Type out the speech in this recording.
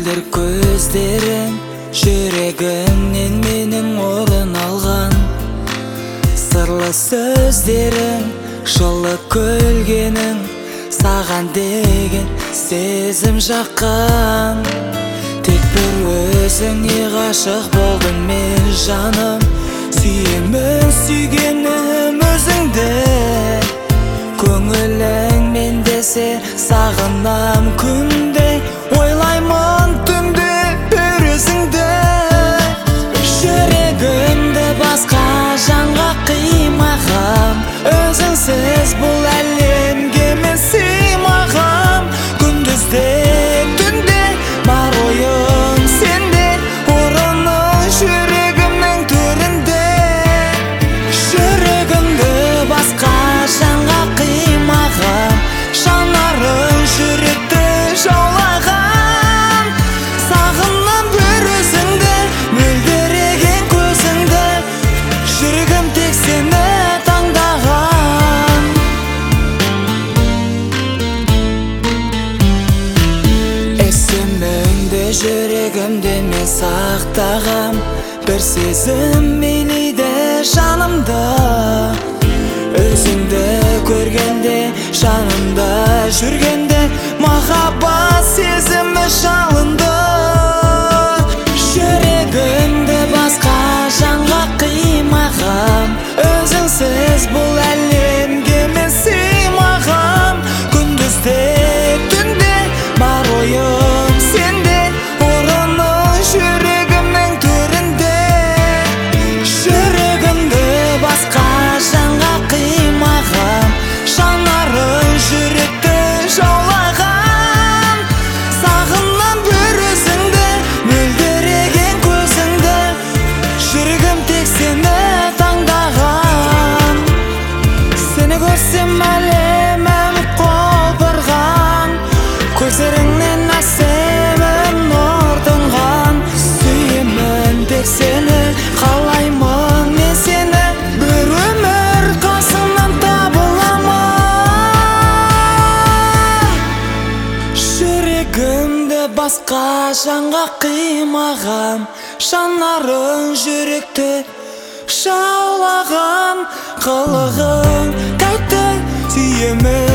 мөлдір көздерің жүрегімнен менің орын алған. Сырлы сөздерің, жылы күлгенің, саған деген сезім жаққан. Тек бір өзіңе ғашық болдым мен жаным. Сүйемін сүйгенім өзіңді, көңілің мен десе сағынам күнде, ойлаймын түнде бір өзіңді. Жүрегімді басқа жанға қимағам, өзіңсіз бұл әлемге мен сыймағам. Күндізде түнде бар ойым сенде, орының жүрегімнің төрінде. Жүрегімді басқа жанға қимағам, жанарың жүректі жаулаған. Сағынам бір өзіңді, мөлдіреген көзіңді, жүрегім тек сені таңдаған. Есіміңді жүрегімде мен сақтағам, бір сезім мейлейді жанымда. Өзіңді көргенде, жанымда жүргенде, махаббат сезімі шалынды. Жүрегімді басқа жанға қимағам, өзіңсіз бұл әлемге мен сыймағам. Күндізде түнде бар ойым сенде, орының жүрегімнің төрінде. Жүрегімді басқа жанға қимағам, жанарың жүректі жаулаған. Сағынам бір өзіңді, мөлдіреген көзіңді, жүрегім тек сені таңдаған. Сені көрсем әлемім құлпырған, көздеріңнен әсемім нұр тұнған. Сүйемін тек сені, қалаймын мен сені, бір өмір қасымнан табыла ма? Жүрегімді басқа жанға қимағам, жанарың жүректі жаулаған. Қылығың тәтті, сүйемін